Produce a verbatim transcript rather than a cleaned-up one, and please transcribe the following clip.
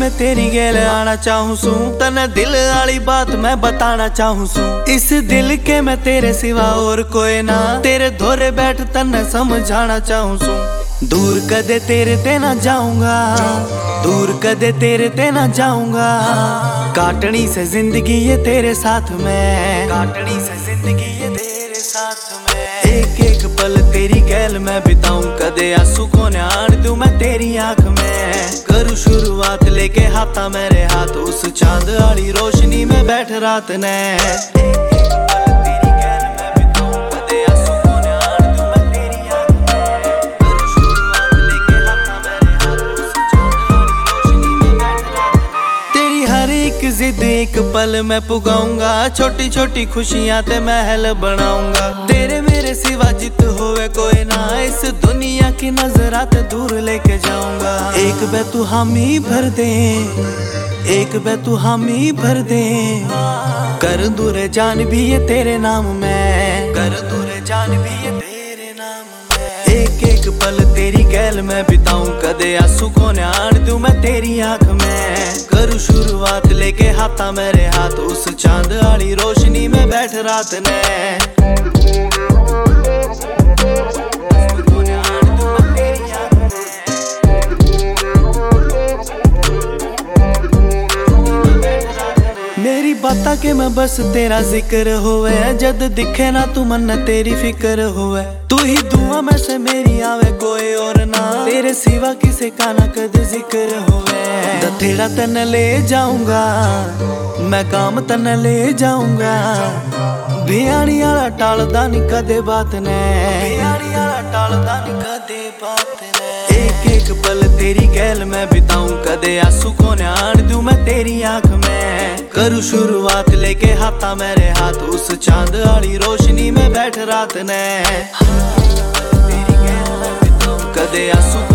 मैं तेरी गैल आना चाहूँ सू, तने दिल वाली बात मैं बताना चाहूँ सू। इस दिल के मैं तेरे सिवा और कोई ना, तेरे धोरे बैठ तने समझाना चाहूँ सू। दूर कदे तेरे ते ना जाऊंगा, दूर कदे तेरे ते ना जाऊंगा। काटनी से जिंदगी ये तेरे साथ में, काटनी से जिंदगी ये तेरे साथ में। एक एक पल तेरी गैल मैं बिताऊं, कदे आंसू को न्याण दूं मैं तेरी आंख में। करूं शुरुआत लेके हाथा मेरे हाथ, उस चांद वाली रोशनी में बैठ रात ने। जिद एक पल मैं पुगाऊंगा, छोटी छोटी खुशियां ते महल बनाऊंगा। तेरे मेरे सिवा जित होवे कोई ना, इस दुनिया की नजरात दूर लेके जाऊंगा। एक बे तू हामी भर दे, एक बे तू हामी भर दे। कर दूरे जान भी ये तेरे नाम में, कर दूरे जान भी ये तेरे नाम में। एक एक पल तेरी गैल मैं बिताऊं, कदे आंसू को न्याण दूं मैं तेरी आंख में। करूं शुरुआत लेके हाथा मेरे हाथ, उस चांद वाली रोशनी में बैठ रात ने। मेरी बाता के मैं बस तेरा जिक्र होवे, जद दिखे ना तू मन तेरी फिक्र होवे। तू ही दुआ में से मेरी आवे कोई और ना, तेरे सिवा किसे का ना कद जिक्र होवे। दथेड़ा तन ले जाऊंगा मैं, काम तन ले जाऊंगा। भियाणी आला टालदा नी कदे बात ने, भियाणी आला टालदा नी कदे बात ने। एक एक पल तेरी गैल मैं बिताऊं, कदे आंसू को न्याण दूं मैं तेरी आंख में। करूं शुरुआत लेके हाथा मेरे हाथ, उस चांद वाली रोशनी में बैठ रात ने। तेरी गैल मैं बिताऊं, कदे आंसू